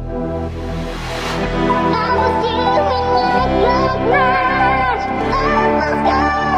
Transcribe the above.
I was doing like a match. Almost gone.